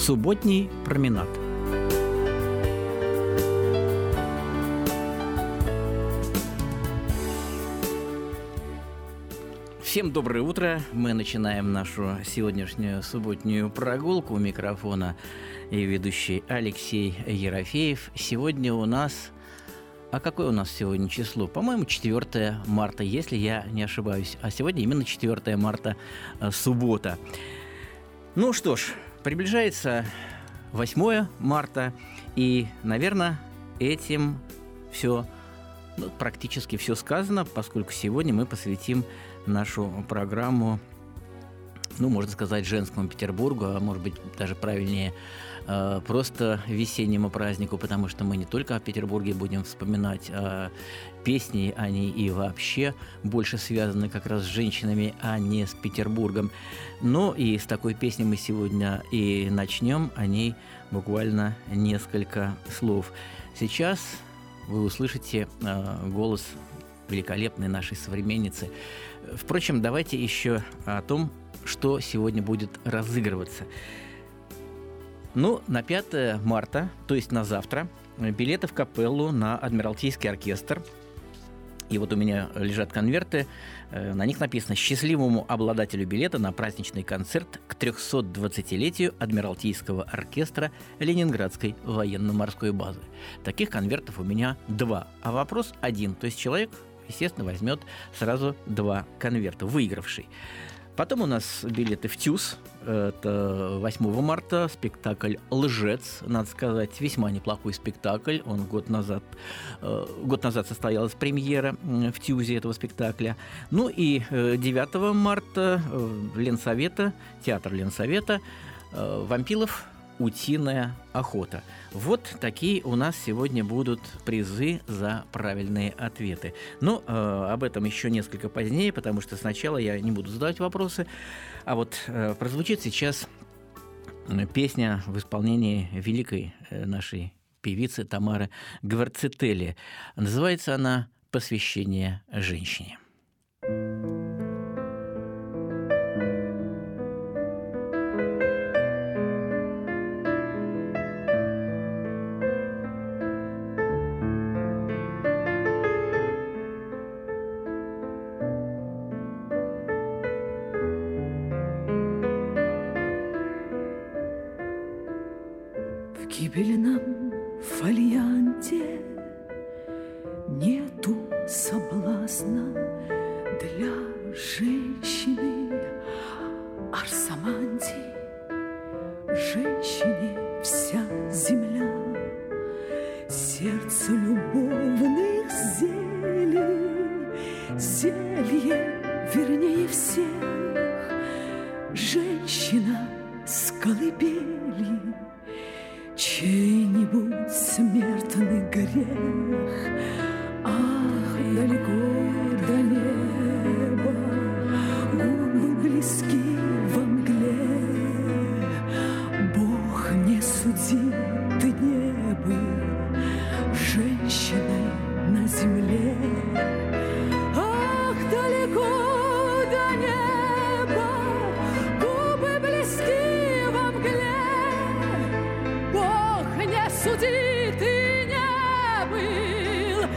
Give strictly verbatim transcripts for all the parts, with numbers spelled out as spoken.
Субботний променад. Всем доброе утро. Мы начинаем нашу сегодняшнюю субботнюю прогулку. У микрофона и ведущий Алексей Ерофеев. Сегодня у нас... А какое у нас сегодня число? По-моему, четвёртое марта, если я не ошибаюсь. А сегодня именно четвёртое марта, суббота. Ну что ж, приближается восьмое марта, и, наверное, этим все, ну, практически все сказано, поскольку сегодня мы посвятим нашу программу, ну, можно сказать, женскому Петербургу, а может быть, даже правильнее, э, просто весеннему празднику, потому что мы не только о Петербурге будем вспоминать, а песни, они и вообще больше связаны как раз с женщинами, а не с Петербургом. Ну, и с такой песни мы сегодня и начнем, о ней буквально несколько слов. Сейчас вы услышите э, голос великолепной нашей современницы. Впрочем, давайте еще о том, что сегодня будет разыгрываться. Ну, на пятое марта, то есть на завтра, билеты в капеллу на Адмиралтейский оркестр. И вот у меня лежат конверты, на них написано: «Счастливому обладателю билета на праздничный концерт к трехсотдвадцатилетию Адмиралтейского оркестра Ленинградской военно-морской базы». Таких конвертов у меня два, а вопрос один, то есть человек, естественно, возьмет сразу два конверта, выигравший. Потом у нас билеты в ТЮЗ, это восьмого марта, спектакль «Лжец», надо сказать, весьма неплохой спектакль, он год назад, год назад состоялась премьера в ТЮЗе этого спектакля. Ну и девятого марта Ленсовета, театр Ленсовета, «Вампилов. Утиная охота». Вот такие у нас сегодня будут призы за правильные ответы. Но э, об этом еще несколько позднее, потому что сначала я не буду задавать вопросы. А вот э, прозвучит сейчас песня в исполнении великой э, нашей певицы Тамары Гварцетели. Называется она «Посвящение женщине». В гибельном фолианте нету соблазна для женщины. Арсаманде, женщине вся земля, сердце любовных зелий, зелье вернее всех, женщина с колыбели. Чей-нибудь смертный грех, ах, далеко до неба, губы близки во мгле. Бог не судит и не был женщиной на земле. Ах, далеко до неба, губы близки во мгле. Судит и не был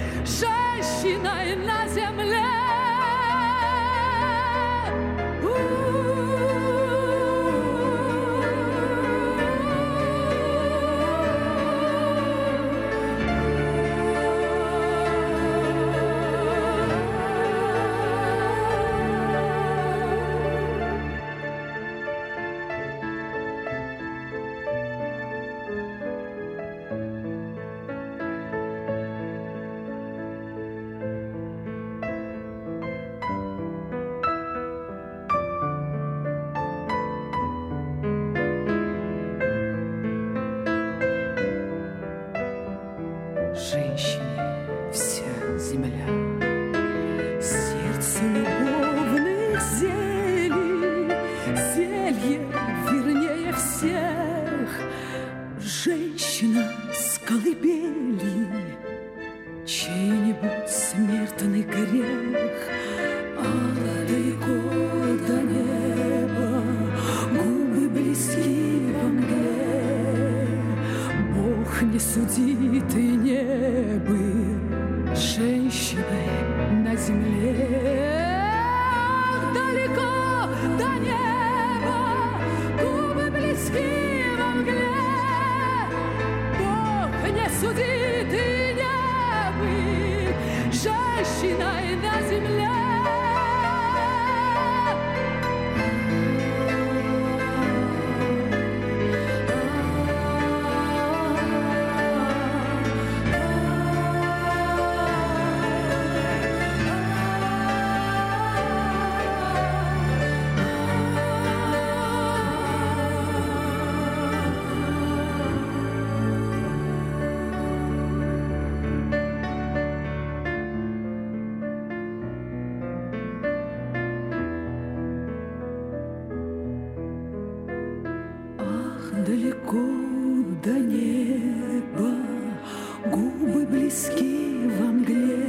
далеко до неба, губы близки во мгле.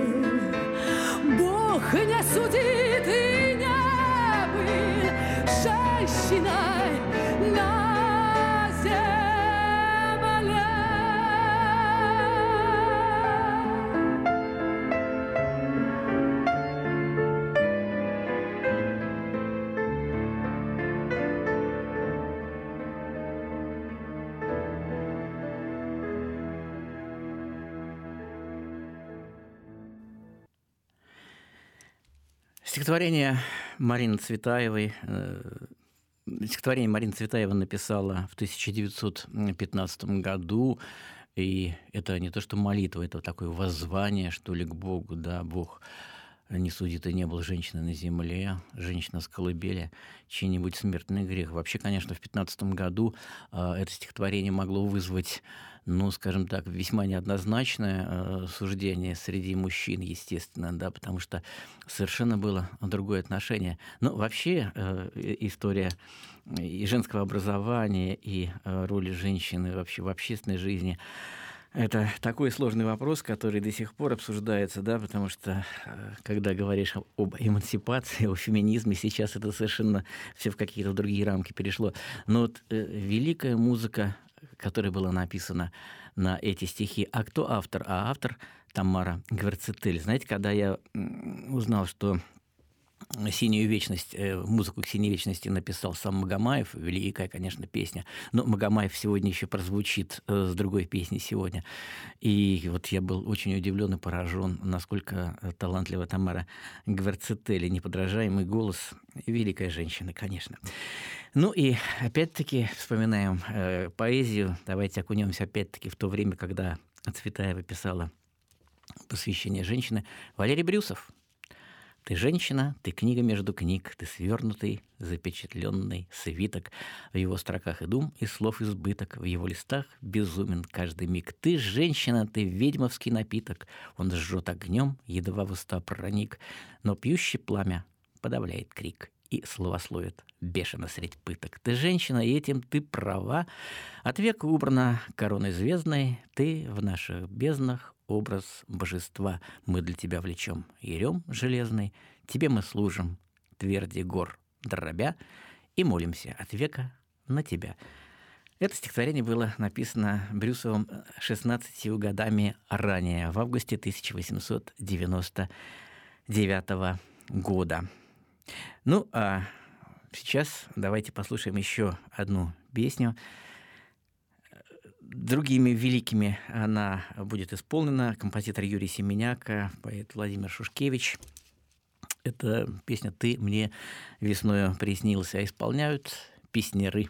Бог не судит и не был женщиной на земле. Стихотворение Марины Цветаевой. Стихотворение Марина Цветаева написала в тысяча девятьсот пятнадцатом году, и это не то что молитва, это такое воззвание, что ли, к Богу, да, Бог не судит и не был женщины на земле, женщина с колыбели, чей-нибудь смертный грех. Вообще, конечно, в пятнадцатом году э, это стихотворение могло вызвать, ну, скажем так, весьма неоднозначное э, суждение среди мужчин, естественно, да, потому что совершенно было другое отношение. Но вообще э, история и женского образования, и э, роли женщины вообще в общественной жизни — это такой сложный вопрос, который до сих пор обсуждается, да, потому что, когда говоришь об эмансипации, о феминизме, сейчас это совершенно все в какие-то другие рамки перешло. Но вот э, великая музыка, которая была написана на эти стихи, а кто автор? А автор Тамара Гвердцители. Знаете, когда я узнал, что «Синюю вечность», музыку к «Синей вечности» написал сам Магомаев, великая, конечно, песня, но Магомаев сегодня еще прозвучит с другой песней сегодня. И вот я был очень удивлен и поражен, насколько талантлива Тамара Гвердцители, неподражаемый голос, великая женщина, конечно. Ну и опять-таки вспоминаем э, поэзию, давайте окунемся опять-таки в то время, когда Цветаева писала посвящение женщины. Валерий Брюсов. Ты женщина, ты книга между книг, ты свернутый, запечатленный свиток. В его строках и дум, и слов избыток, в его листах безумен каждый миг. Ты женщина, ты ведьмовский напиток, он жжет огнем, едва в уста проник, но пьющий пламя подавляет крик и словословит бешено средь пыток. Ты женщина, и этим ты права. От века убрана короной звездной, ты в наших безднах образ божества. Мы для тебя влечем ерем железный, тебе мы служим, тверди гор дробя, и молимся от века на тебя. Это стихотворение было написано Брюсовым шестнадцатью годами ранее, в августе тысяча восемьсот девяносто девятого года. Ну, а сейчас давайте послушаем еще одну песню. Другими великими она будет исполнена. Композитор Юрий Семеняка, поэт Владимир Шушкевич. Это песня «Ты мне весною приснился», а исполняют песняры.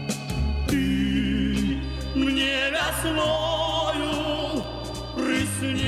Весною приснилась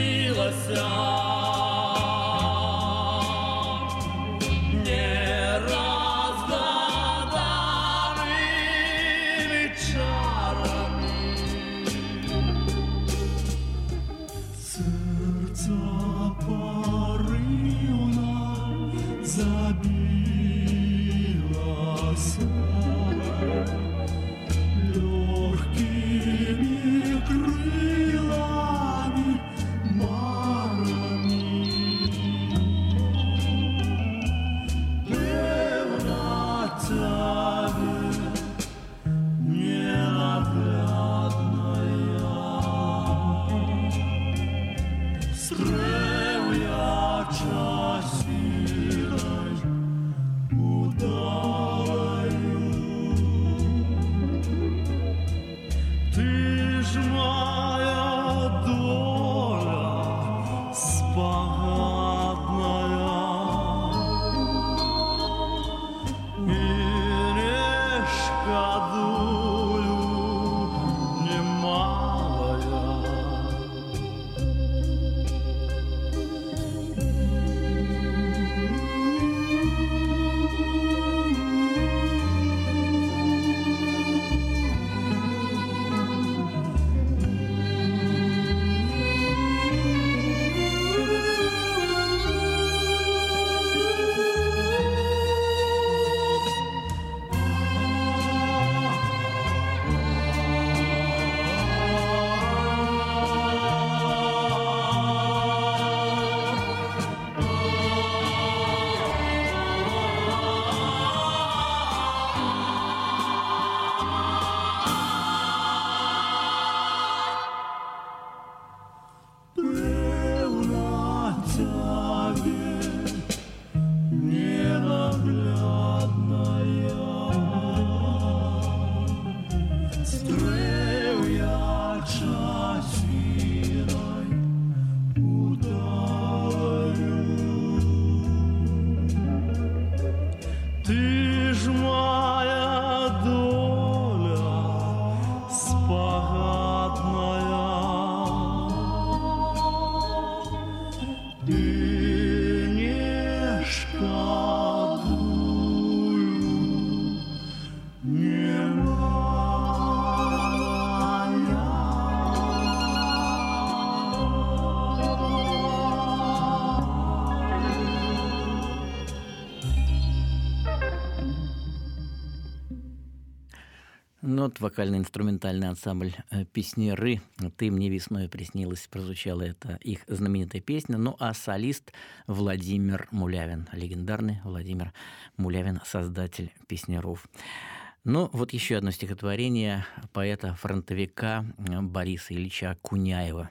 Ну, вот вокально-инструментальный ансамбль «Песняры». «Ты мне весной приснилась» прозвучала это их знаменитая песня. Ну, а солист Владимир Мулявин, легендарный Владимир Мулявин, создатель «Песняров». Ну, вот еще одно стихотворение поэта-фронтовика Бориса Ильича Куняева.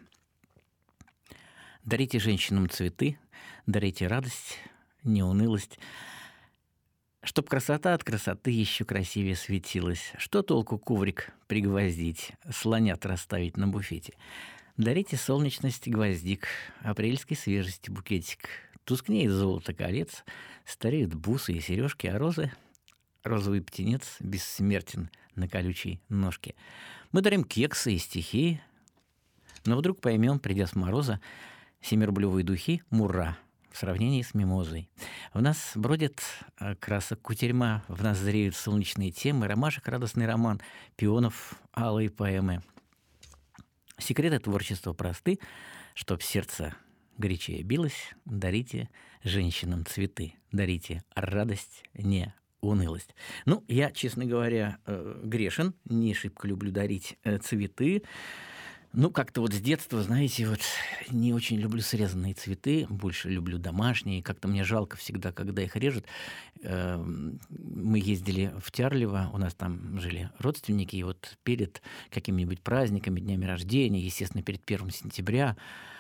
«Дарите женщинам цветы, дарите радость, неунылость, чтоб красота от красоты еще красивее светилась. Что толку коврик пригвоздить, слонят расставить на буфете? Дарите солнечность гвоздик, апрельской свежести букетик. Тускнеет золото колец, стареют бусы и сережки, а розы, розовый птенец бессмертен на колючей ножке. Мы дарим кексы и стихи, но вдруг поймем, придя с мороза, семирублевые духи мура в сравнении с мимозой. В нас бродит красок кутерьма, в нас зреют солнечные темы, ромашек радостный роман, пионов алые поэмы. Секреты творчества просты, чтоб сердце горячее билось, дарите женщинам цветы, дарите радость, не унылость. Ну, я, честно говоря, грешен, не шибко люблю дарить цветы. Ну, как-то вот с детства, знаете, вот не очень люблю срезанные цветы, больше люблю домашние. Как-то мне жалко всегда, когда их режут. Мы ездили в Тярлево, у нас там жили родственники, и вот перед какими-нибудь праздниками, днями рождения, естественно, перед первым сентября,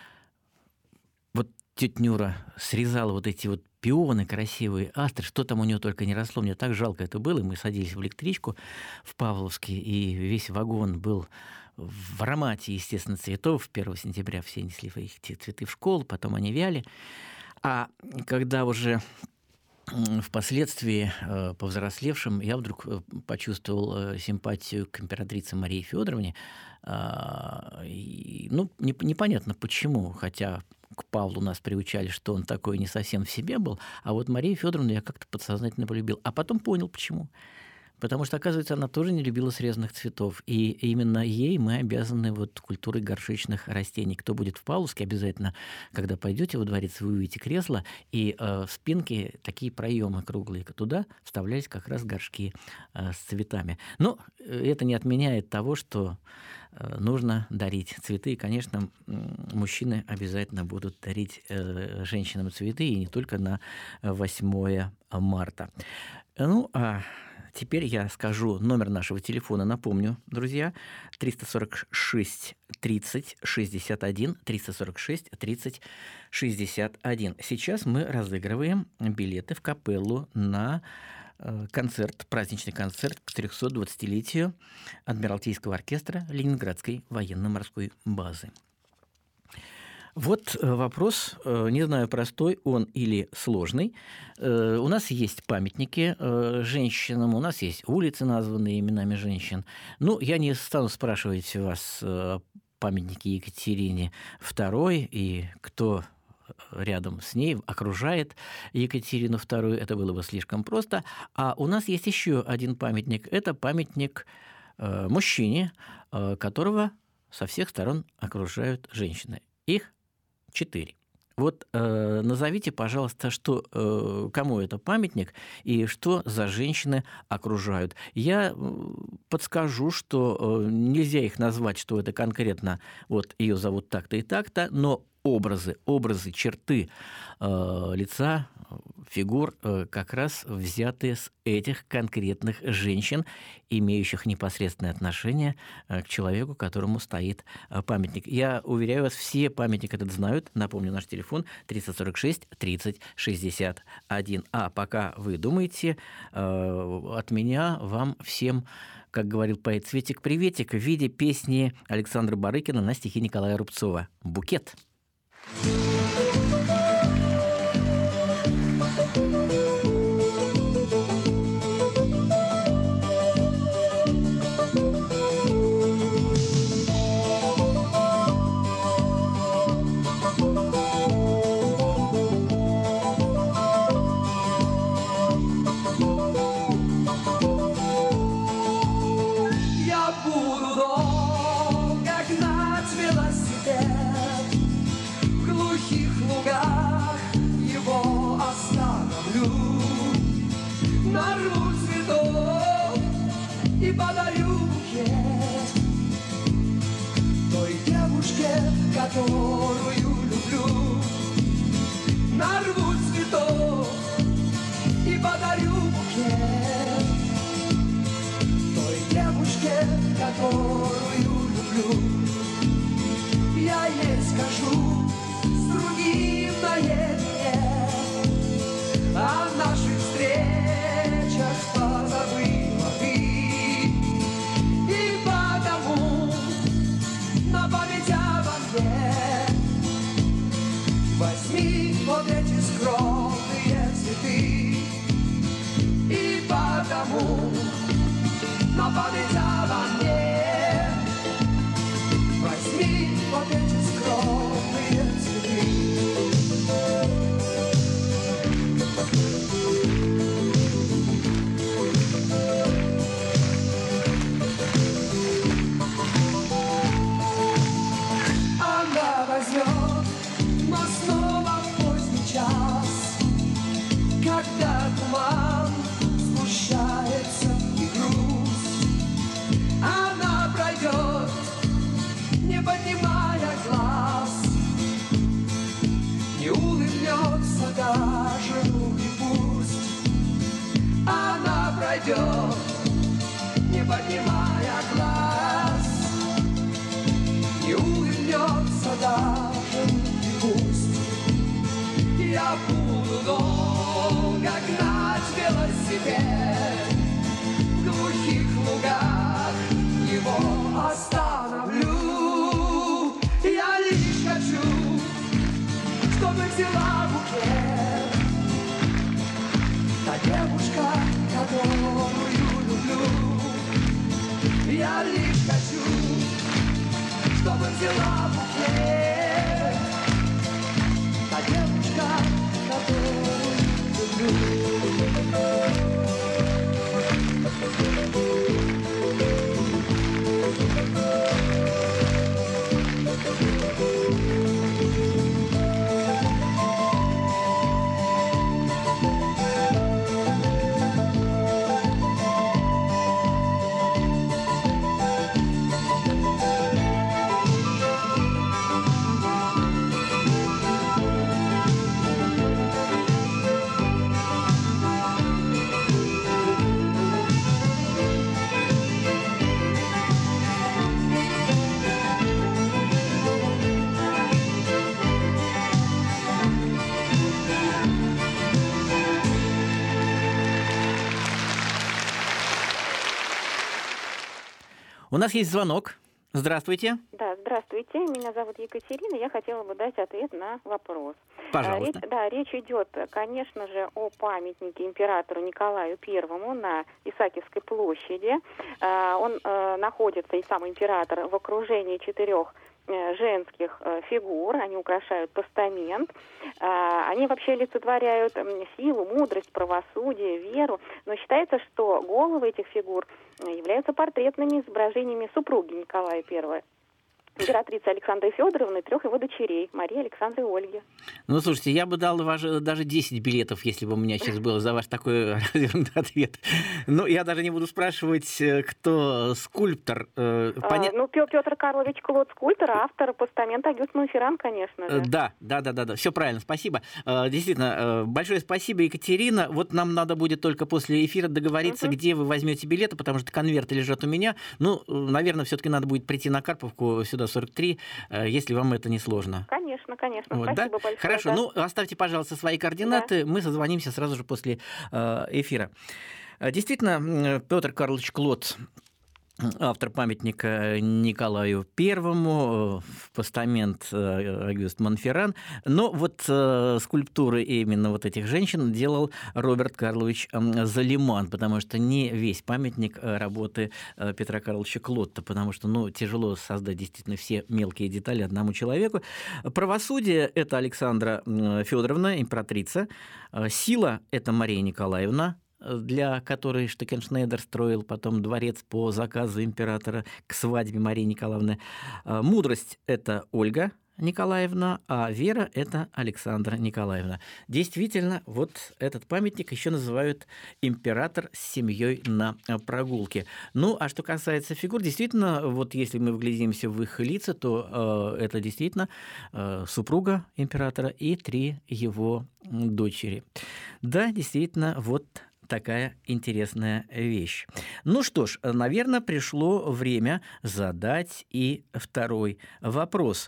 вот тетя Нюра срезала вот эти вот пионы красивые, астры, что там у нее только не росло. Мне так жалко это было. И мы садились в электричку в Павловске, и весь вагон был в аромате, естественно, цветов. первого сентября все несли эти цветы в школу, потом они вяли. А когда уже впоследствии, повзрослевшим, я вдруг почувствовал симпатию к императрице Марии Федоровне. Ну, непонятно почему, хотя к Павлу нас приучали, что он такой не совсем в себе был, а вот Марию Федоровну я как-то подсознательно полюбил. А потом понял, почему. Потому что, оказывается, она тоже не любила срезанных цветов. И именно ей мы обязаны вот культурой горшечных растений. Кто будет в Павловске, обязательно, когда пойдете во дворец, вы увидите кресло, и э, в спинке такие проемы круглые. Туда вставлялись как раз горшки э, с цветами. Но это не отменяет того, что э, нужно дарить цветы. И, конечно, мужчины обязательно будут дарить э, женщинам цветы, и не только на восьмое марта. Ну, а теперь я скажу номер нашего телефона, напомню, друзья, триста сорок шесть тридцать шестьдесят один, триста сорок шесть тридцать шестьдесят один. Сейчас мы разыгрываем билеты в капеллу на концерт, праздничный концерт к трехсотдвадцатилетию Адмиралтейского оркестра Ленинградской военно-морской базы. Вот вопрос, не знаю, простой он или сложный. У нас есть памятники женщинам, у нас есть улицы, названные именами женщин. Ну, я не стану спрашивать вас памятники Екатерине второй и кто рядом с ней окружает Екатерину вторую. Это было бы слишком просто. А у нас есть еще один памятник. Это памятник мужчине, которого со всех сторон окружают женщины. Их четыре. Вот э, назовите, пожалуйста, что, э, кому это памятник и что за женщины окружают. Я подскажу, что э, нельзя их назвать, что это конкретно вот ее зовут так-то и так-то, но образы, образы, черты э, лица, фигур э, как раз взяты с этих конкретных женщин, имеющих непосредственное отношение э, к человеку, которому стоит э, памятник. Я уверяю вас, все памятник этот знают. Напомню, наш телефон триста сорок шесть тридцать шестьдесят один. А пока вы думаете, э, от меня вам всем, как говорил поэт Цветик, приветик в виде песни Александра Барыкина на стихи Николая Рубцова «Букет». Которую люблю, нарву цветов и подарю букет той девушке, которую люблю. Я ей скажу с другим наедине о наших встречах позабыла ты, и потому на память обо мне возьми вот эти скромные цветы, и потому на память обо мне возьми вот эти скромные цветы. Она возьмет нас снова в поздний час, когда туман сгущается и грусть. Она пройдет, не поднимая глаз, не улыбнется даже, ну и пусть. Она пройдет, не поднимая глаз, не улыбнется даже, и пусть. Я буду долго гнать велосипед, в глухих лугах его остановлю. Я лишь хочу, чтобы взяла букет та девушка, которую люблю. Я лишь хочу, чтобы взяла букет У нас есть звонок. Здравствуйте. Да, здравствуйте. Меня зовут Екатерина. Я хотела бы дать ответ на вопрос. Пожалуйста. Речь, да, речь идет, конечно же, о памятнике императору Николаю Первому на Исаакиевской площади. Он находится, и сам император, в окружении четырех женских фигур, они украшают постамент, они вообще олицетворяют силу, мудрость, правосудие, веру, но считается, что головы этих фигур являются портретными изображениями супруги Николая Первого, императрицы Александры Федоровны и трех его дочерей, Марии, Александры и Ольги. Ну, слушайте, я бы дал ваш, даже десять билетов, если бы у меня сейчас было за ваш такой развернутый ответ. Ну, я даже не буду спрашивать, кто скульптор. Поня... А, ну, Петр Карлович Клод, скульптор, автор постамента Агюст Монферран, конечно же. Да, да, да, да, да, все правильно, спасибо. Действительно, большое спасибо, Екатерина. Вот нам надо будет только после эфира договориться, uh-huh. где вы возьмете билеты, потому что конверты лежат у меня. Ну, наверное, все-таки надо будет прийти на Карповку сюда сорок три, если вам это не сложно. Конечно, конечно. Вот, спасибо да? большое. Хорошо, да. ну оставьте, пожалуйста, свои координаты, да. Мы созвонимся сразу же после э, эфира. Действительно, Петр Карлович Клод, автор памятника Николаю Первому, постамент Агюст Монферран. Но вот э, скульптуры именно вот этих женщин делал Роберт Карлович Залиман, потому что не весь памятник работы Петра Карловича Клодта, потому что ну, тяжело создать действительно все мелкие детали одному человеку. Правосудие – это Александра Федоровна, императрица. Сила – это Мария Николаевна, для которой Штекеншнейдер строил потом дворец по заказу императора к свадьбе Марии Николаевны. Мудрость – это Ольга Николаевна, а вера – это Александра Николаевна. Действительно, вот этот памятник еще называют «Император с семьей на прогулке». Ну, а что касается фигур, действительно, вот если мы вглядимся в их лица, то э, это действительно э, супруга императора и три его дочери. Да, действительно, вот такая интересная вещь. Ну что ж, наверное, пришло время задать и второй вопрос.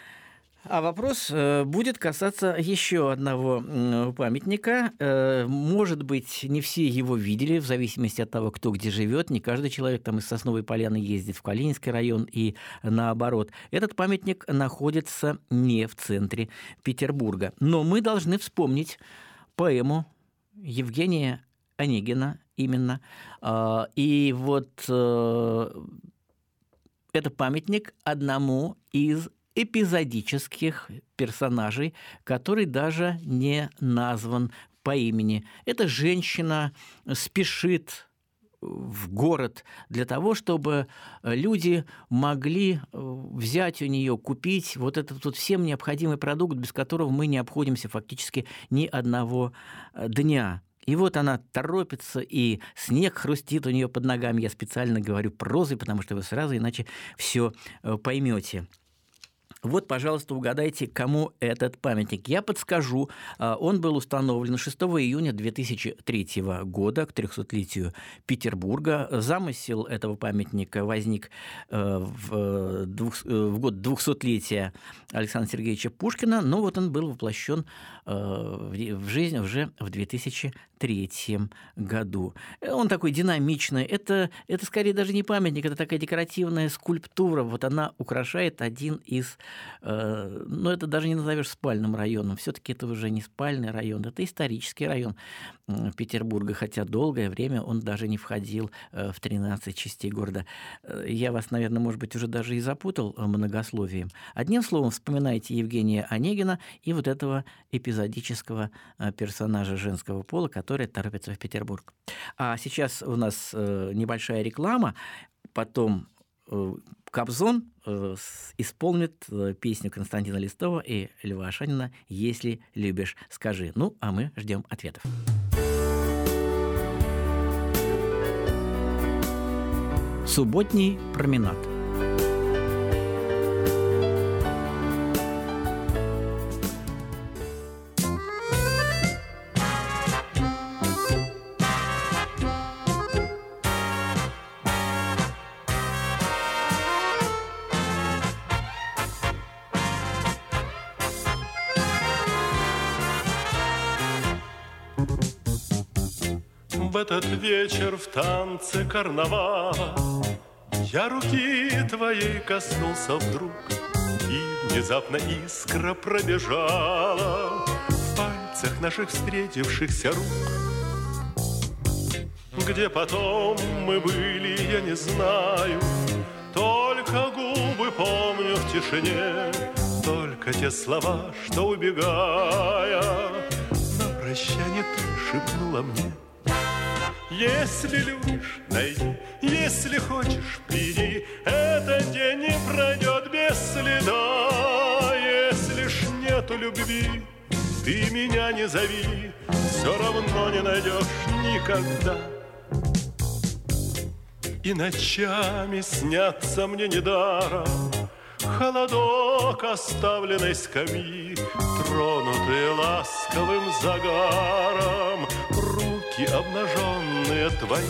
А вопрос будет касаться еще одного памятника. Может быть, не все его видели, в зависимости от того, кто где живет. Не каждый человек там из Сосновой Поляны ездит в Калининский район и наоборот. Этот памятник находится не в центре Петербурга. Но мы должны вспомнить поэму Евгения Онегина именно. И вот это памятник одному из эпизодических персонажей, который даже не назван по имени. Эта женщина спешит в город для того, чтобы люди могли взять у нее, купить вот этот вот всем необходимый продукт, без которого мы не обходимся фактически ни одного дня. И вот она торопится, и снег хрустит у нее под ногами. Я специально говорю прозой, потому что вы сразу иначе все поймете. Вот, пожалуйста, угадайте, кому этот памятник. Я подскажу. Он был установлен шестого июня две тысячи третьего года, к трехсотлетию Петербурга. Замысел этого памятника возник в, двух, в год двухсотлетия Александра Сергеевича Пушкина, но вот он был воплощен в жизнь уже в две тысячи третьем году. Он такой динамичный. Это, это скорее даже не памятник, это такая декоративная скульптура. Вот она украшает один из... Но это даже не назовешь спальным районом. Все-таки это уже не спальный район, это исторический район Петербурга, хотя долгое время он даже не входил в тринадцать частей города. Я вас, наверное, может быть, уже даже и запутал многословием. Одним словом, вспоминайте Евгения Онегина и вот этого эпизодического персонажа женского пола, который торопится в Петербург. А сейчас у нас небольшая реклама, потом Кобзон исполнит песню Константина Листова и Льва Ашанина «Если любишь, скажи». Ну, а мы ждем ответов. Субботний променад. В этот вечер в танце карнавала Я руки твоей коснулся вдруг, и внезапно искра пробежала в пальцах наших встретившихся рук. Где потом мы были, я не знаю, только губы помню в тишине, только те слова, что, убегая, на прощание ты шепнула мне. Если любишь, найди, если хочешь, приди, этот день не пройдет без следа. Если ж нету любви, ты меня не зови, все равно не найдешь никогда. И ночами снятся мне недаром холодок оставленной скамьи, тронутые ласковым загаром руки обнаженные твои.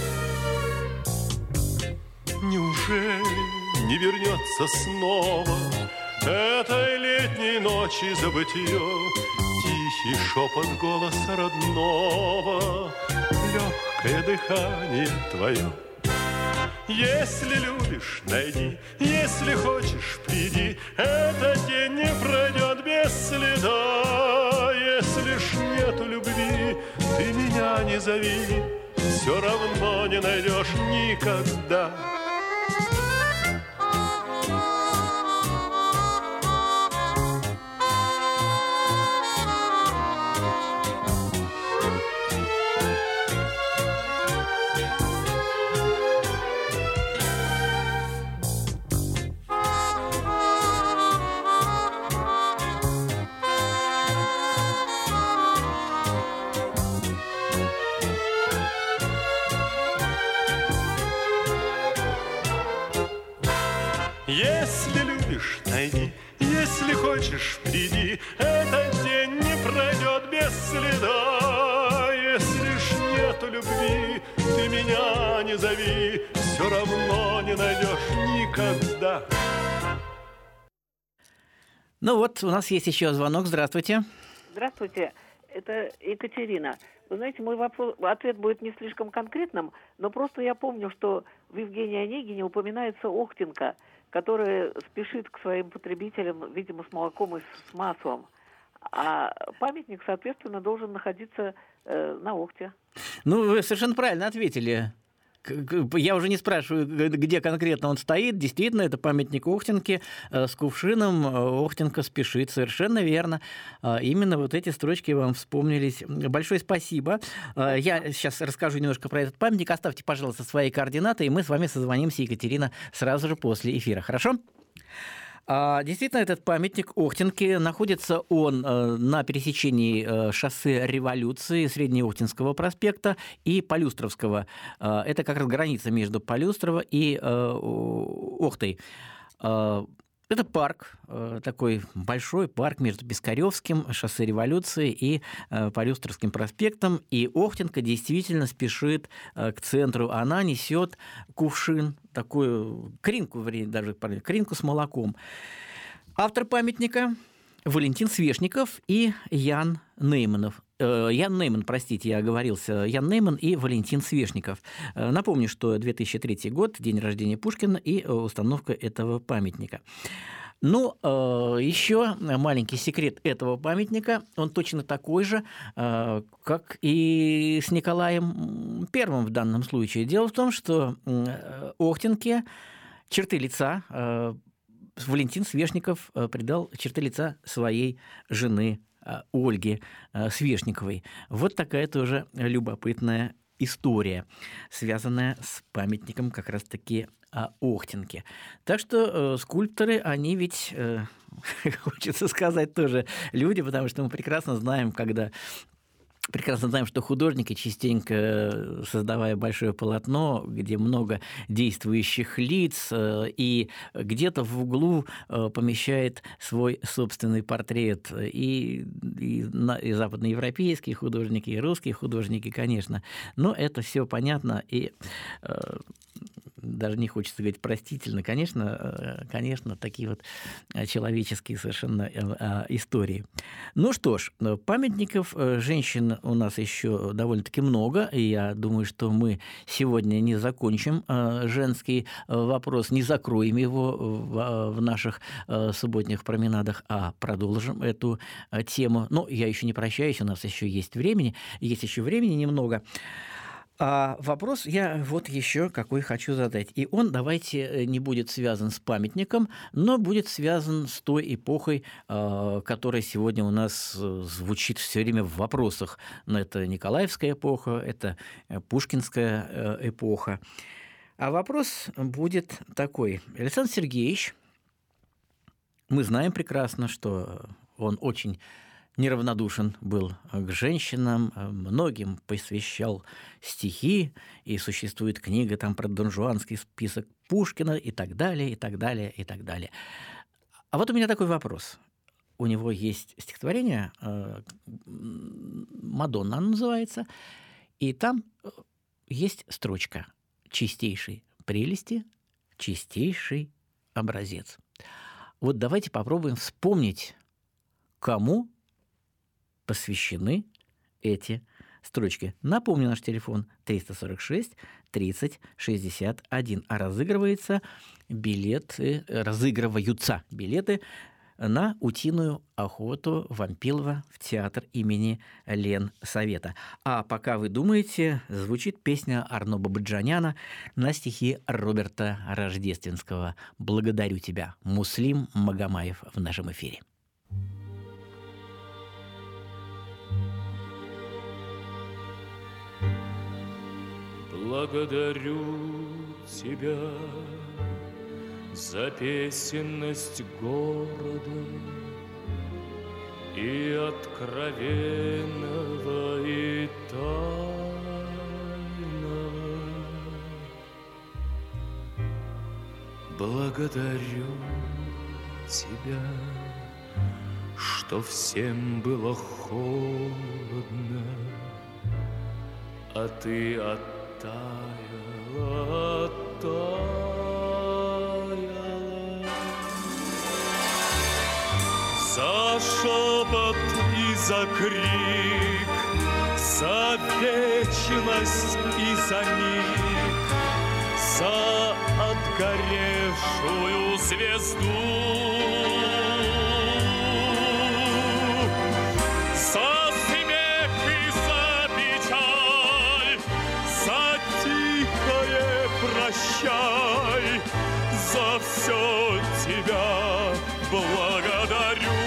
Неужели не вернется снова этой летней ночи забытье, тихий шепот голоса родного, легкое дыхание твое? Если любишь, найди, если хочешь, приди, этот день не пройдет без следа. Если ж нету любви, ты меня не зови, все равно не найдешь никогда. Если любишь, найди, если хочешь, приди, этот день не пройдет без следа. Если ж нету любви, ты меня не зови, все равно не найдешь никогда. Ну вот, у нас есть еще звонок. Здравствуйте. Здравствуйте, это Екатерина. Вы знаете, мой вопрос, ответ будет не слишком конкретным, но просто я помню, что в Евгении Онегине упоминается Охтенко, которая спешит к своим потребителям, видимо, с молоком и с маслом. А памятник, соответственно, должен находиться э, на Охте. Ну, вы совершенно правильно ответили. Я уже не спрашиваю, где конкретно он стоит. Действительно, это памятник Охтенке с кувшином. Охтенко спешит. Совершенно верно. Именно вот эти строчки вам вспомнились. Большое спасибо. Я сейчас расскажу немножко про этот памятник. Оставьте, пожалуйста, свои координаты, и мы с вами созвонимся, Екатерина, сразу же после эфира. Хорошо? Действительно, этот памятник Охтенке, находится он на пересечении шоссе Революции, Среднеохтинского проспекта и Полюстровского. Это как раз граница между Полюстрово и Охтой. Это парк, такой большой парк между Пискаревским, шоссе Революции и Полюстровским проспектом. И Охтенко действительно спешит к центру. Она несет кувшин, такую кринку, даже кринку с молоком. Автор памятника Валентин Свешников и Ян Нейманов. Ян Нейман, простите, я оговорился. Ян Нейман и Валентин Свешников. Напомню, что две тысячи третий год, день рождения Пушкина и установка этого памятника. Ну, еще маленький секрет этого памятника. Он точно такой же, как и с Николаем Первым в данном случае. Дело в том, что Охтенке черты лица Валентин Свешников придал черты лица своей жены Ольги Свешниковой. Вот такая тоже любопытная история, связанная с памятником как раз-таки Охтенке. Так что э, скульпторы, они ведь, э, хочется сказать, тоже люди, потому что мы прекрасно знаем, когда... Прекрасно знаем, что художники, частенько создавая большое полотно, где много действующих лиц, и где-то в углу помещает свой собственный портрет. И, и, и западноевропейские художники, и русские художники, конечно. Но это все понятно, и даже не хочется говорить простительно, конечно, конечно, такие вот человеческие совершенно истории. Ну что ж, памятников женщин у нас еще довольно-таки много, и я думаю, что мы сегодня не закончим женский вопрос, не закроем его в наших субботних променадах, а продолжим эту тему. Но я еще не прощаюсь, у нас еще есть времени, есть еще времени немного. А вопрос я вот еще какой хочу задать. И он, давайте, не будет связан с памятником, но будет связан с той эпохой, которая сегодня у нас звучит все время в вопросах. Но это Николаевская эпоха, это Пушкинская эпоха. А вопрос будет такой. Александр Сергеевич, мы знаем прекрасно, что он очень неравнодушен был к женщинам, многим посвящал стихи, и существует книга там про донжуанский список Пушкина и так далее, и так далее, и так далее. А вот у меня такой вопрос. У него есть стихотворение «Мадонна» оно называется, и там есть строчка «Чистейшей прелести, чистейший образец». Вот давайте попробуем вспомнить, кому посвящены эти строчки. Напомню, наш телефон триста сорок шесть тридцать шестьдесят один. А разыгрывается билеты, разыгрываются билеты на утиную охоту Вампилова в театр имени Ленсовета. А пока вы думаете, звучит песня Арно Бабаджаняна на стихи Роберта Рождественского «Благодарю тебя». Муслим Магомаев в нашем эфире. Благодарю тебя за песенность города и откровенного, и тайного. Благодарю тебя, что всем было холодно, а ты оттаяла, оттаяла. За шепот и за крик, за вечность и за миг, за отгоревшую звезду, за смех и за печаль, за тихое прощай, за все тебя благодарю.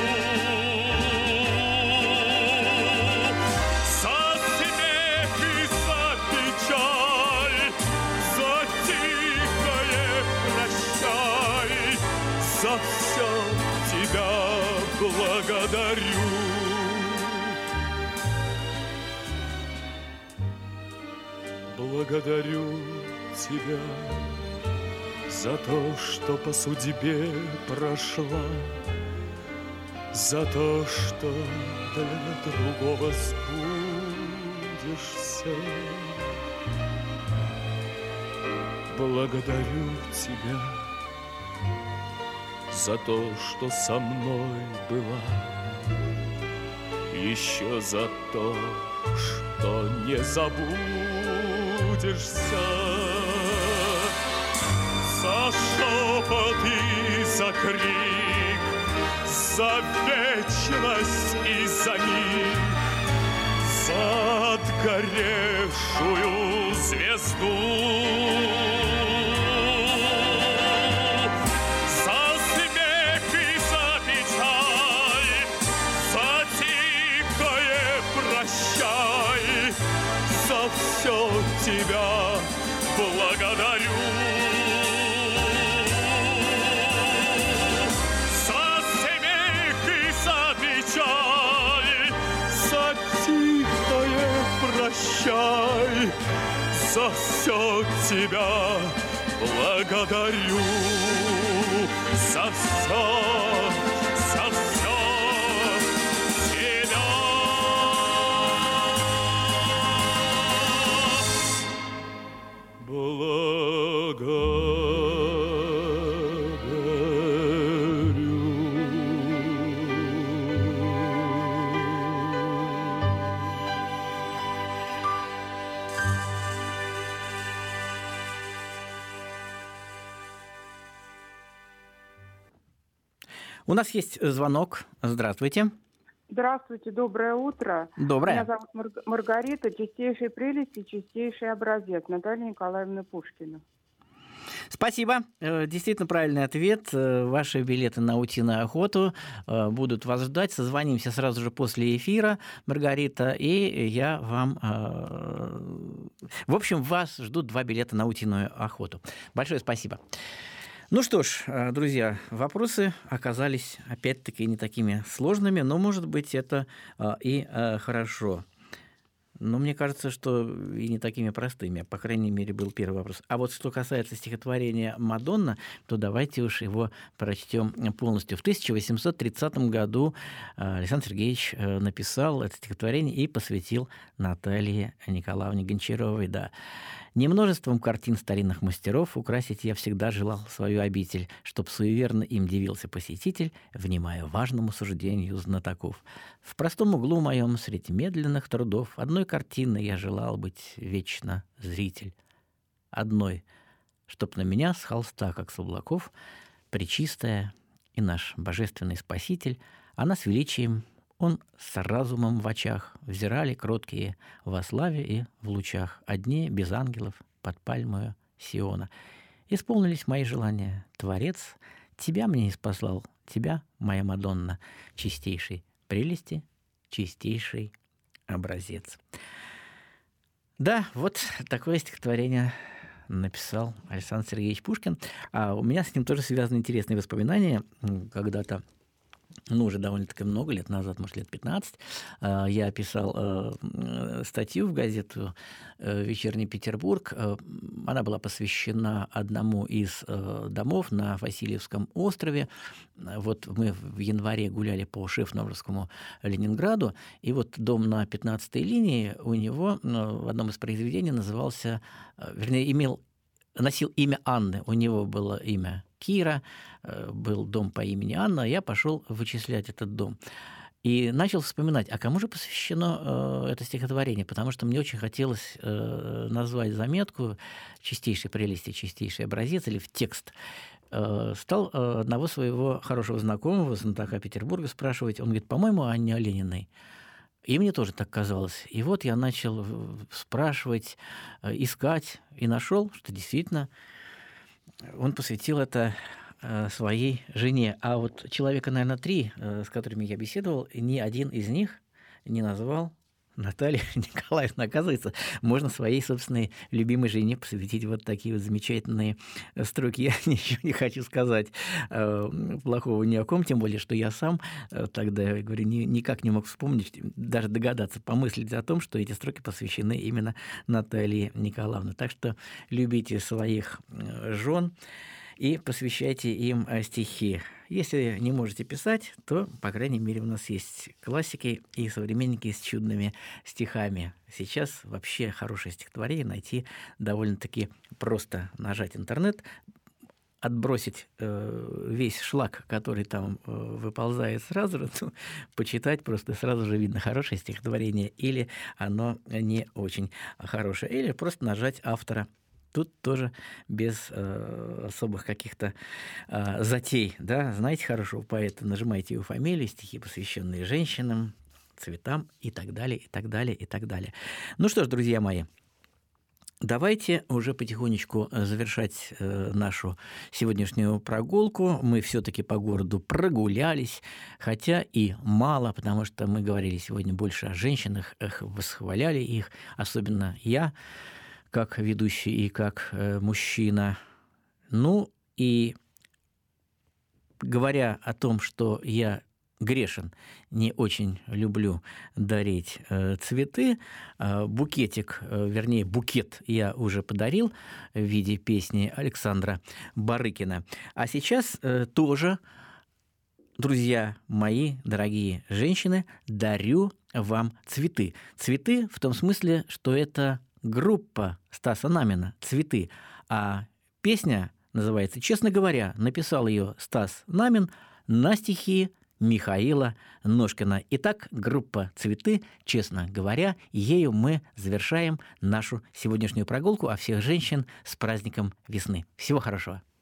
За смех и за печаль, за тихое прощай, за все тебя благодарю. Благодарю тебя за то, что по судьбе прошла, за то, что для другого сбудешься. Благодарю тебя за то, что со мной была, еще за то, что не забудешься. За шепот и за крик, за вечность и за миг, за отгоревшую звезду, за смех и за печаль, за тихое прощай, за все тебя благодарю. Прощай, за все тебя благодарю, за все, за все тебя благодарю. У нас есть звонок. Здравствуйте. Здравствуйте, доброе утро. Доброе. Меня зовут Марг- Маргарита, чистейшая прелесть и чистейший образец. Наталья Николаевна Пушкина. Спасибо. Действительно правильный ответ. Ваши билеты на утиную охоту будут вас ждать. Созвонимся сразу же после эфира, Маргарита, и я вам... В общем, вас ждут два билета на утиную охоту. Большое спасибо. Ну что ж, друзья, вопросы оказались опять-таки не такими сложными, но, может быть, это и хорошо. Но мне кажется, что и не такими простыми. По крайней мере, был первый вопрос. А вот что касается стихотворения «Мадонна», то давайте уж его прочтем полностью. В тысяча восемьсот тридцатом году Александр Сергеевич написал это стихотворение и посвятил Наталье Николаевне Гончаровой. Да. «Немножеством картин старинных мастеров украсить я всегда желал свою обитель, чтоб суеверно им дивился посетитель, внимая важному суждению знатоков. В простом углу моем средь медленных трудов одной картины я желал быть вечно зритель. Одной, чтоб на меня с холста, как с облаков, пречистая и наш божественный Спаситель, она с величием, он с разумом в очах, взирали кроткие во славе и в лучах, одни без ангелов под пальмою Сиона. Исполнились мои желания, Творец, тебя мне испослал, тебя, моя Мадонна, чистейшей прелести, чистейший образец». Да, вот такое стихотворение написал Александр Сергеевич Пушкин. А у меня с ним тоже связаны интересные воспоминания. Когда-то, ну, уже довольно-таки много лет назад, может, лет пятнадцать, я писал статью в газету «Вечерний Петербург». Она была посвящена одному из домов на Васильевском острове. Вот мы в январе гуляли по Шеф-Новгородскому Ленинграду, и вот дом на пятнадцатой линии у него в одном из произведений назывался, вернее, имел, носил имя Анны. У него было имя Кира, был дом по имени Анна, я пошел вычислять этот дом. И начал вспоминать, а кому же посвящено э, это стихотворение, потому что мне очень хотелось э, назвать заметку «Чистейшей прелести, чистейший образец» или в текст. Э, стал э, одного своего хорошего знакомого, знатока Петербурга, спрашивать. Он говорит, по-моему, о Анне Олениной. И мне тоже так казалось. И вот я начал спрашивать, э, искать, и нашел, что действительно он посвятил это своей жене. А вот человека, наверное, три, с которыми я беседовал, ни один из них не назвал Наталью Николаевну. Оказывается, можно своей собственной любимой жене посвятить вот такие вот замечательные строки. Я ничего не хочу сказать плохого ни о ком, тем более, что я сам тогда, я говорю, никак не мог вспомнить, даже догадаться, помыслить о том, что эти строки посвящены именно Наталье Николаевне. Так что любите своих жен и посвящайте им стихи. Если не можете писать, то, по крайней мере, у нас есть классики и современники с чудными стихами. Сейчас вообще хорошее стихотворение найти довольно-таки просто. Нажать интернет, отбросить э, весь шлак, который там э, выползает сразу же, ну, почитать просто сразу же видно, хорошее стихотворение или оно не очень хорошее. Или просто нажать автора. Тут тоже без э, особых каких-то э, затей. Да? Знаете хорошего поэта, нажимаете его фамилию, стихи, посвященные женщинам, цветам и так далее, и так далее, и так далее. Ну что ж, друзья мои, давайте уже потихонечку завершать э, нашу сегодняшнюю прогулку. Мы все-таки по городу прогулялись, хотя и мало, потому что мы говорили сегодня больше о женщинах, эх, восхваляли их, особенно я, как ведущий и как э, мужчина. Ну и говоря о том, что я грешен, не очень люблю дарить э, цветы, э, букетик, э, вернее, букет я уже подарил в виде песни Александра Барыкина. А сейчас э, тоже, друзья мои, дорогие женщины, дарю вам цветы. Цветы в том смысле, что это группа Стаса Намина «Цветы», а песня называется «Честно говоря». Написал ее Стас Намин на стихи Михаила Ножкина. Итак, группа «Цветы», «Честно говоря», ею мы завершаем нашу сегодняшнюю прогулку, а всех женщин с праздником весны. Всего хорошего!